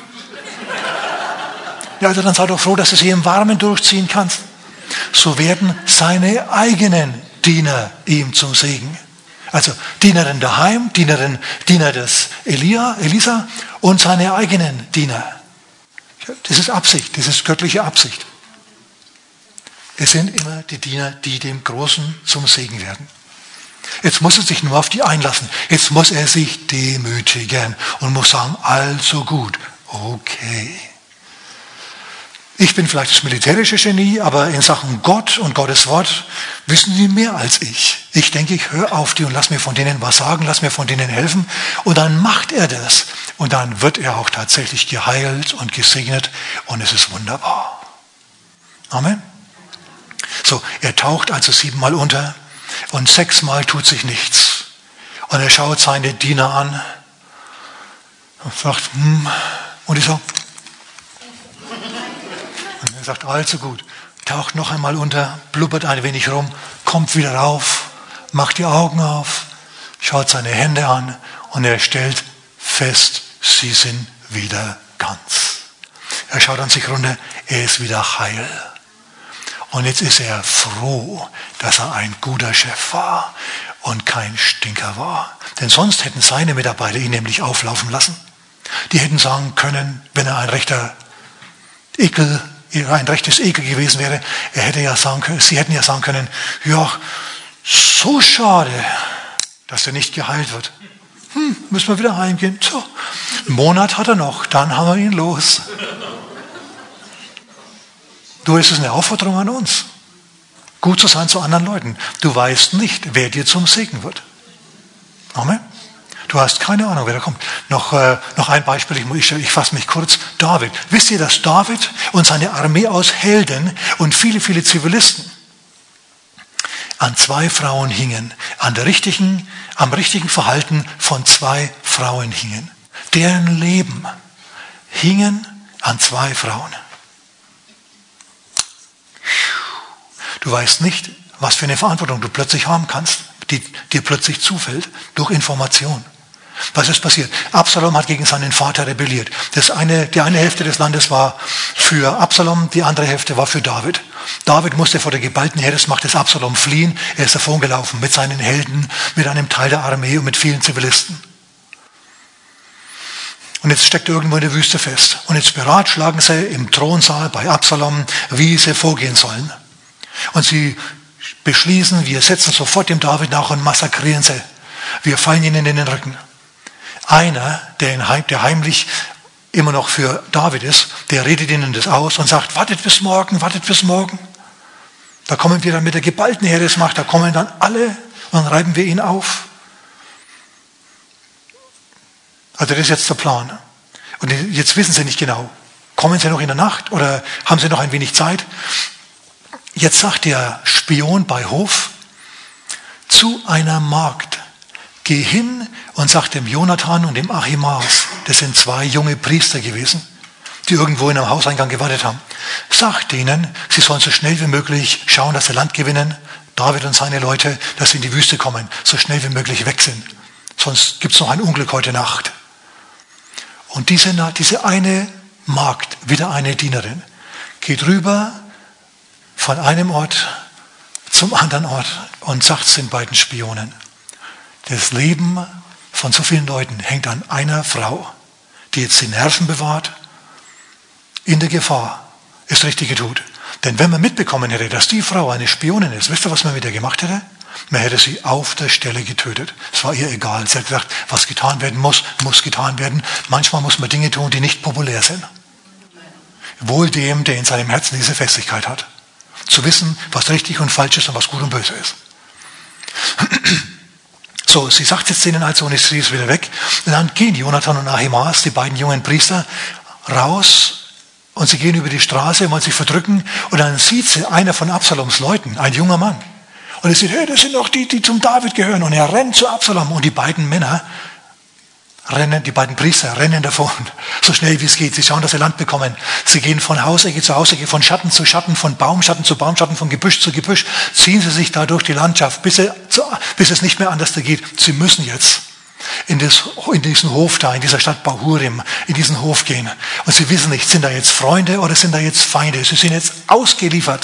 Ja, also dann sei doch froh, dass du sie im Warmen durchziehen kannst. So werden seine eigenen Diener ihm zum Segen. Also Dienerin daheim, Diener des Elisa und seine eigenen Diener. Das ist Absicht, das ist göttliche Absicht. Es sind immer die Diener, die dem Großen zum Segen werden. Jetzt muss er sich nur auf die einlassen. Jetzt muss er sich demütigen und muss sagen, also gut, okay. Ich bin vielleicht das militärische Genie, aber in Sachen Gott und Gottes Wort wissen Sie mehr als ich. Ich denke, ich höre auf die und lass mir von denen was sagen, lass mir von denen helfen. Und dann macht er das. Und dann wird er auch tatsächlich geheilt und gesegnet. Und es ist wunderbar. Amen. So, er taucht also 7-mal unter und 6-mal tut sich nichts. Und er schaut seine Diener an und sagt, und ich so, und er sagt, also gut, taucht noch einmal unter, blubbert ein wenig rum, kommt wieder rauf, macht die Augen auf, schaut seine Hände an und er stellt fest, sie sind wieder ganz. Er schaut an sich runter, er ist wieder heil. Und jetzt ist er froh, dass er ein guter Chef war und kein Stinker war. Denn sonst hätten seine Mitarbeiter ihn nämlich auflaufen lassen. Die hätten sagen können, wenn er ein rechtes Ekel gewesen wäre, sie hätten ja sagen können, ja, so schade, dass er nicht geheilt wird. Müssen wir wieder heimgehen. So, einen Monat hat er noch, dann haben wir ihn los. Du, es ist eine Aufforderung an uns, gut zu sein zu anderen Leuten. Du weißt nicht, wer dir zum Segen wird. Amen. Du hast keine Ahnung, wer da kommt. Noch ein Beispiel, ich fasse mich kurz. David. Wisst ihr, dass David und seine Armee aus Helden und viele, viele Zivilisten an 2 Frauen hingen, am richtigen Verhalten von 2 Frauen hingen. Deren Leben hingen an 2 Frauen. Du weißt nicht, was für eine Verantwortung du plötzlich haben kannst, die dir plötzlich zufällt durch Information. Was ist passiert? Absalom hat gegen seinen Vater rebelliert. Die eine Hälfte des Landes war für Absalom, die andere Hälfte war für David. David musste vor der geballten Heeresmacht des Absalom fliehen. Er ist davongelaufen mit seinen Helden, mit einem Teil der Armee und mit vielen Zivilisten. Und jetzt steckt er irgendwo in der Wüste fest. Und jetzt beratschlagen sie im Thronsaal bei Absalom, wie sie vorgehen sollen. Und sie beschließen, wir setzen sofort dem David nach und massakrieren sie. Wir fallen ihnen in den Rücken. Einer, der heimlich immer noch für David ist, der redet ihnen das aus und sagt, wartet bis morgen, wartet bis morgen. Da kommen wir dann mit der geballten Heeresmacht, da kommen dann alle und dann reiben wir ihn auf. Also das ist jetzt der Plan. Und jetzt wissen sie nicht genau, kommen sie noch in der Nacht oder haben sie noch ein wenig Zeit? Jetzt sagt der Spion bei Hof zu einer Magd, geh hin und sag dem Jonathan und dem Achimaas, das sind 2 junge Priester gewesen, die irgendwo in einem Hauseingang gewartet haben. Sag denen, sie sollen so schnell wie möglich schauen, dass sie Land gewinnen, David und seine Leute, dass sie in die Wüste kommen, so schnell wie möglich weg sind. Sonst gibt es noch ein Unglück heute Nacht. Und diese eine Magd, wieder eine Dienerin, geht rüber von einem Ort zum anderen Ort und sagt es den beiden Spionen. Das Leben von so vielen Leuten hängt an einer Frau, die jetzt die Nerven bewahrt, in der Gefahr, ist richtig getut. Denn wenn man mitbekommen hätte, dass die Frau eine Spionin ist, wisst ihr, was man mit ihr gemacht hätte? Man hätte sie auf der Stelle getötet. Es war ihr egal. Sie hat gesagt, was getan werden muss, muss getan werden. Manchmal muss man Dinge tun, die nicht populär sind. Wohl dem, der in seinem Herzen diese Festigkeit hat. Zu wissen, was richtig und falsch ist und was gut und böse ist. So, sie sagt jetzt denen also und sie ist wieder weg. Und dann gehen Jonathan und Achimaas, die beiden jungen Priester, raus und sie gehen über die Straße und wollen sich verdrücken. Und dann sieht sie einer von Absaloms Leuten, ein junger Mann. Und er sieht, hey, das sind doch die zum David gehören. Und er rennt zu Absalom. Und die beiden Priester rennen davon, so schnell wie es geht. Sie schauen, dass sie Land bekommen. Sie gehen von Hausecke zu Hausecke, von Schatten zu Schatten, von Baumschatten zu Baumschatten, von Gebüsch zu Gebüsch. Ziehen sie sich da durch die Landschaft, bis es nicht mehr anders geht. Sie müssen jetzt in diesen Hof da, in dieser Stadt Bahurim, in diesen Hof gehen. Und sie wissen nicht, sind da jetzt Freunde oder sind da jetzt Feinde? Sie sind jetzt ausgeliefert.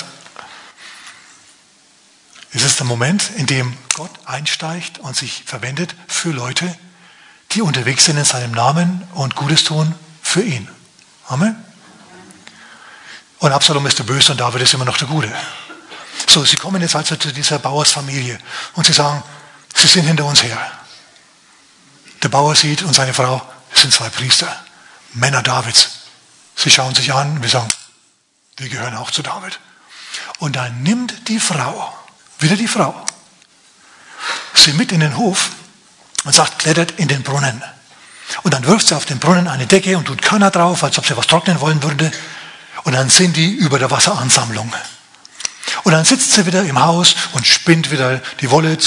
Es ist der Moment, in dem Gott einsteigt und sich verwendet für Leute, die unterwegs sind in seinem Namen und Gutes tun für ihn. Amen. Und Absalom ist der Böse und David ist immer noch der Gute. So, sie kommen jetzt also zu dieser Bauersfamilie und sie sagen, sie sind hinter uns her. Der Bauer sieht und seine Frau, das sind 2 Priester, Männer Davids. Sie schauen sich an und wir sagen, wir gehören auch zu David. Und dann nimmt die Frau, wieder die Frau, sie mit in den Hof und sagt, klettert in den Brunnen. Und dann wirft sie auf den Brunnen eine Decke und tut Körner drauf, als ob sie was trocknen wollen würde. Und dann sind die über der Wasseransammlung. Und dann sitzt sie wieder im Haus und spinnt wieder die Wolle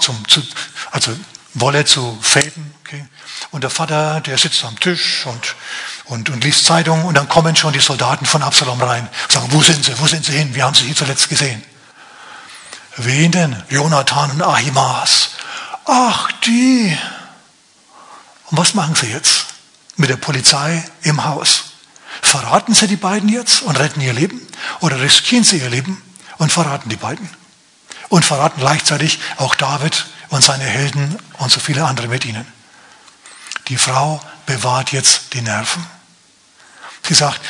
Wolle zu Fäden. Okay? Und der Vater, der sitzt am Tisch und liest Zeitung. Und dann kommen schon die Soldaten von Absalom rein und sagen, wo sind sie hin? Wir haben sie hier zuletzt gesehen. Wen denn? Jonathan und Achimaas. Ach, die. Und was machen sie jetzt mit der Polizei im Haus? Verraten sie die beiden jetzt und retten ihr Leben? Oder riskieren sie ihr Leben und verraten die beiden? Und verraten gleichzeitig auch David und seine Helden und so viele andere mit ihnen. Die Frau bewahrt jetzt die Nerven. Sie sagt,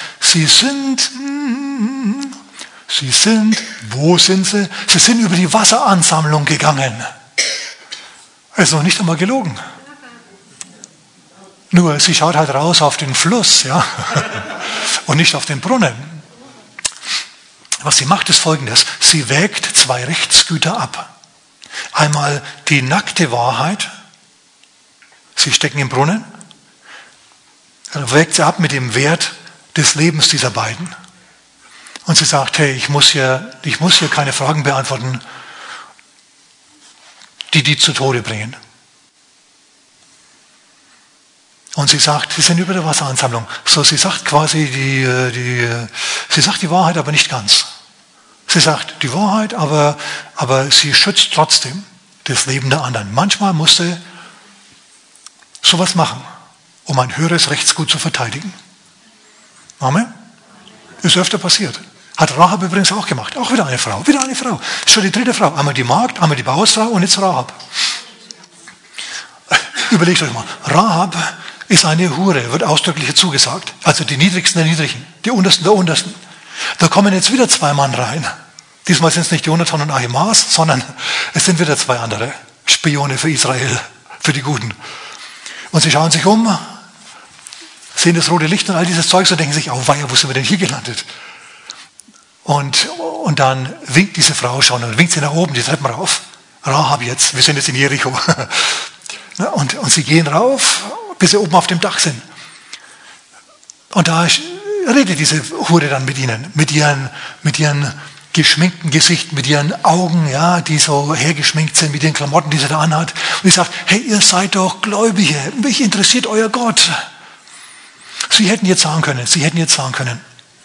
wo sind sie? Sie sind über die Wasseransammlung gegangen. Es ist noch nicht einmal gelogen. Nur, sie schaut halt raus auf den Fluss, ja, und nicht auf den Brunnen. Was sie macht, ist Folgendes. Sie wägt 2 Rechtsgüter ab. Einmal die nackte Wahrheit. Sie stecken im Brunnen. Dann wägt sie ab mit dem Wert des Lebens dieser beiden. Und sie sagt, hey, ich muss hier keine Fragen beantworten, die zu Tode bringen. Und sie sagt, sie sind über der Wasseransammlung. So, sie sagt quasi sie sagt die Wahrheit, aber nicht ganz. Sie sagt die Wahrheit, aber sie schützt trotzdem das Leben der anderen. Manchmal muss sie sowas machen, um ein höheres Rechtsgut zu verteidigen. Amen? Ist öfter passiert. Hat Rahab übrigens auch gemacht. Auch wieder eine Frau. Wieder eine Frau. Ist schon die dritte Frau. Einmal die Magd, einmal die Bauersfrau und jetzt Rahab. Überlegt euch mal. Rahab ist eine Hure, wird ausdrücklich zugesagt. Also die Niedrigsten der Niedrigen. Die Untersten der Untersten. Da kommen jetzt wieder 2 Mann rein. Diesmal sind es nicht Jonathan und Ahimaas, sondern es sind wieder 2 andere Spione für Israel, für die Guten. Und sie schauen sich um, sehen das rote Licht und all dieses Zeugs und denken sich, oh weia, wo sind wir denn hier gelandet? Und dann winkt diese Frau schon und winkt sie nach oben, die Treppen rauf. Rahab jetzt, wir sind jetzt in Jericho. Und sie gehen rauf, bis sie oben auf dem Dach sind. Und da redet diese Hure dann mit ihnen, mit ihren geschminkten Gesichten, mit ihren Augen, ja, die so hergeschminkt sind, mit den Klamotten, die sie da anhat. Und sie sagt, hey, ihr seid doch Gläubige, mich interessiert euer Gott. Sie hätten jetzt sagen können,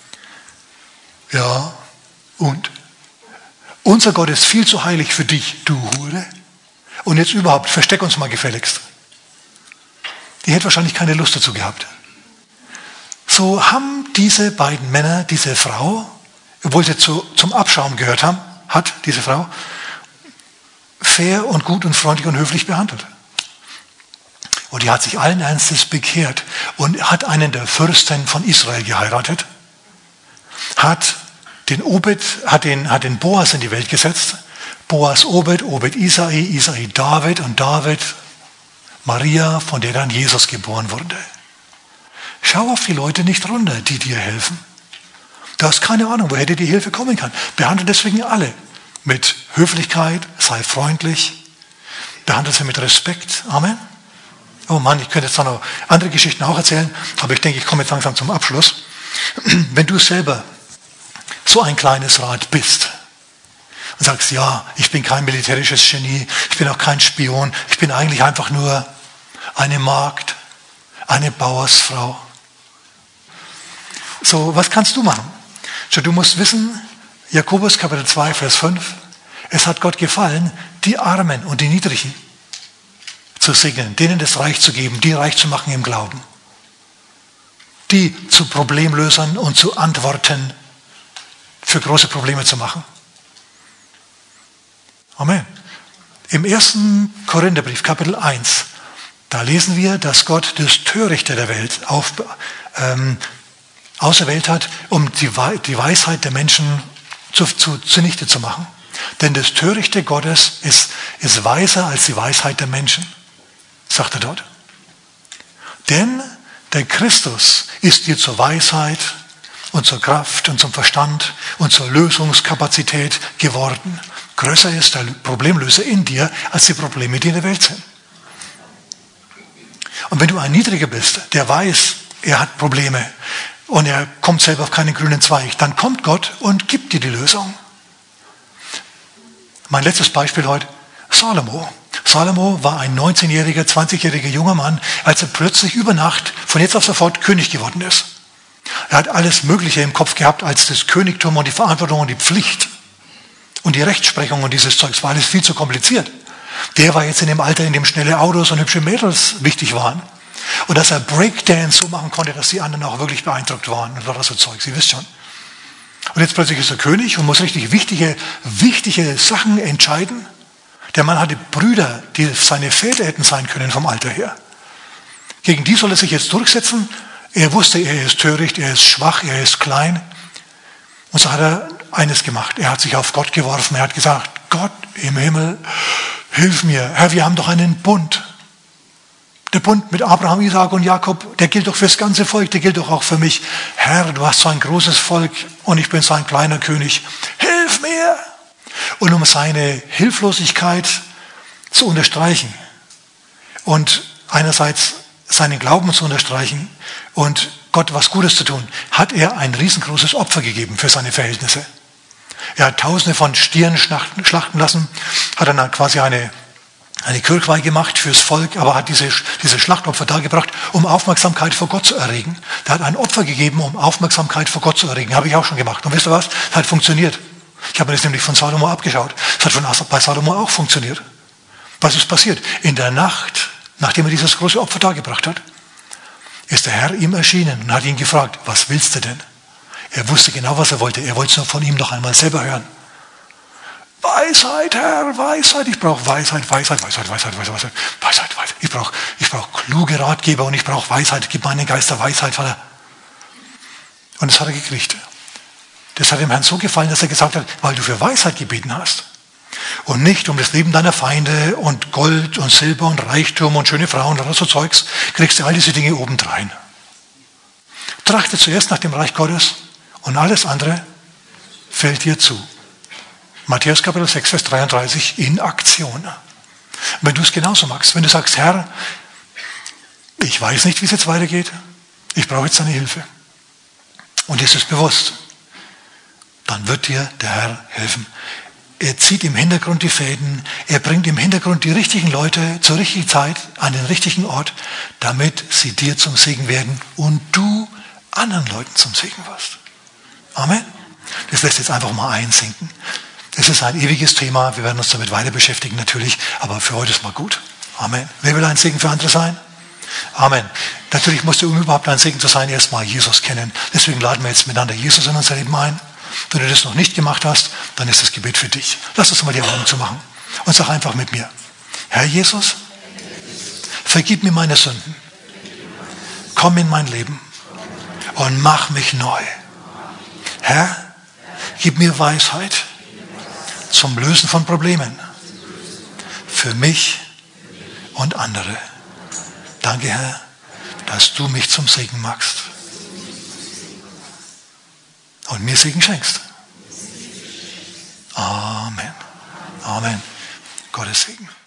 ja, und? Unser Gott ist viel zu heilig für dich, du Hure. Und jetzt überhaupt, versteck uns mal gefälligst. Die hätte wahrscheinlich keine Lust dazu gehabt. So haben diese beiden Männer, diese Frau, obwohl sie zum Abschaum gehört hat diese Frau, fair und gut und freundlich und höflich behandelt. Und die hat sich allen Ernstes bekehrt und hat einen der Fürsten von Israel geheiratet, hat den Boas in die Welt gesetzt, Boas Obed, Obed Isai, Isai David und David Maria, von der dann Jesus geboren wurde. Schau auf die Leute nicht runter, die dir helfen. Du hast keine Ahnung, woher dir die Hilfe kommen kann. Behandle deswegen alle mit Höflichkeit, sei freundlich, behandle sie mit Respekt. Amen. Oh Mann, ich könnte jetzt noch andere Geschichten auch erzählen, aber ich denke, ich komme jetzt langsam zum Abschluss. Wenn du selber so ein kleines Rad bist und sagst, ja, ich bin kein militärisches Genie, ich bin auch kein Spion, ich bin eigentlich einfach nur eine Magd, eine Bauersfrau. So, was kannst du machen? Du musst wissen, Jakobus Kapitel 2, Vers 5, es hat Gott gefallen, die Armen und die Niedrigen zu segnen, denen das Reich zu geben, die reich zu machen im Glauben. Die zu Problemlösern und zu Antworten für große Probleme zu machen. Amen. Im 1. Korintherbrief, Kapitel 1, da lesen wir, dass Gott das Törichte der Welt auserwählt hat, um die Weisheit der Menschen zunichte zu machen. Denn das Törichte Gottes ist weiser als die Weisheit der Menschen, sagt er dort. Denn der Christus ist dir zur Weisheit und zur Kraft und zum Verstand und zur Lösungskapazität geworden. Größer ist der Problemlöser in dir, als die Probleme, die in der Welt sind. Und wenn du ein Niedriger bist, der weiß, er hat Probleme und er kommt selber auf keinen grünen Zweig, dann kommt Gott und gibt dir die Lösung. Mein letztes Beispiel heute, Salomo. Salomo war ein 19-jähriger, 20-jähriger junger Mann, als er plötzlich über Nacht von jetzt auf sofort König geworden ist. Er hat alles Mögliche im Kopf gehabt als das Königtum und die Verantwortung und die Pflicht. Und die Rechtsprechung und dieses Zeugs war alles viel zu kompliziert. Der war jetzt in dem Alter, in dem schnelle Autos und hübsche Mädels wichtig waren. Und dass er Breakdance so machen konnte, dass die anderen auch wirklich beeindruckt waren. Und war das so Zeug, Sie wisst schon. Und jetzt plötzlich ist er König und muss richtig wichtige Sachen entscheiden. Der Mann hatte Brüder, die seine Väter hätten sein können vom Alter her. Gegen die soll er sich jetzt durchsetzen. Er wusste, er ist töricht, er ist schwach, er ist klein. Und so hat er eines gemacht. Er hat sich auf Gott geworfen. Er hat gesagt, Gott im Himmel, hilf mir. Herr, wir haben doch einen Bund. Der Bund mit Abraham, Isaak und Jakob, der gilt doch fürs ganze Volk, der gilt doch auch für mich. Herr, du hast so ein großes Volk und ich bin so ein kleiner König. Hilf mir! Und um seine Hilflosigkeit zu unterstreichen und einerseits seinen Glauben zu unterstreichen und Gott was Gutes zu tun, hat er ein riesengroßes Opfer gegeben für seine Verhältnisse. Er hat Tausende von Stieren schlachten lassen, hat dann quasi eine Kirchweih gemacht fürs Volk, aber hat diese Schlachtopfer dargebracht, um Aufmerksamkeit vor Gott zu erregen. Er hat ein Opfer gegeben, um Aufmerksamkeit vor Gott zu erregen. Habe ich auch schon gemacht. Und wisst ihr was? Das hat funktioniert. Ich habe mir das nämlich von Salomo abgeschaut. Das hat bei Salomo auch funktioniert. Was ist passiert? In der Nacht nachdem er dieses große Opfer dargebracht hat, ist der Herr ihm erschienen und hat ihn gefragt, was willst du denn? Er wusste genau, was er wollte. Er wollte es nur von ihm noch einmal selber hören. Weisheit, Herr, Weisheit. Ich brauche Weisheit, Weisheit, Weisheit, Weisheit, Weisheit, Weisheit, Weisheit, Weisheit. Ich brauche kluge Ratgeber und ich brauche Weisheit. Gib meinen Geist der Weisheit, Vater. Und das hat er gekriegt. Das hat dem Herrn so gefallen, dass er gesagt hat, weil du für Weisheit gebeten hast und nicht um das Leben deiner Feinde und Gold und Silber und Reichtum und schöne Frauen und so Zeugs, kriegst du all diese Dinge obendrein. Trachte zuerst nach dem Reich Gottes und alles andere fällt dir zu. Matthäus Kapitel 6, Vers 33 in Aktion. Wenn du es genauso magst, wenn du sagst, Herr, ich weiß nicht, wie es jetzt weitergeht, ich brauche jetzt deine Hilfe. Und dir ist es bewusst, dann wird dir der Herr helfen. Er zieht im Hintergrund die Fäden, er bringt im Hintergrund die richtigen Leute zur richtigen Zeit an den richtigen Ort, damit sie dir zum Segen werden und du anderen Leuten zum Segen wirst. Amen. Das lässt jetzt einfach mal einsinken. Das ist ein ewiges Thema, wir werden uns damit weiter beschäftigen natürlich, aber für heute ist mal gut. Amen. Wer will ein Segen für andere sein? Amen. Natürlich musst du, um überhaupt ein Segen zu sein, erstmal Jesus kennen. Deswegen laden wir jetzt miteinander Jesus in unser Leben ein. Wenn du das noch nicht gemacht hast, dann ist das Gebet für dich. Lass uns mal die Augen zumachen und sag einfach mit mir. Herr Jesus, vergib mir meine Sünden. Komm in mein Leben und mach mich neu. Herr, gib mir Weisheit zum Lösen von Problemen. Für mich und andere. Danke, Herr, dass du mich zum Segen machst. Und mir Segen schenkst. Amen. Amen. Gottes Segen.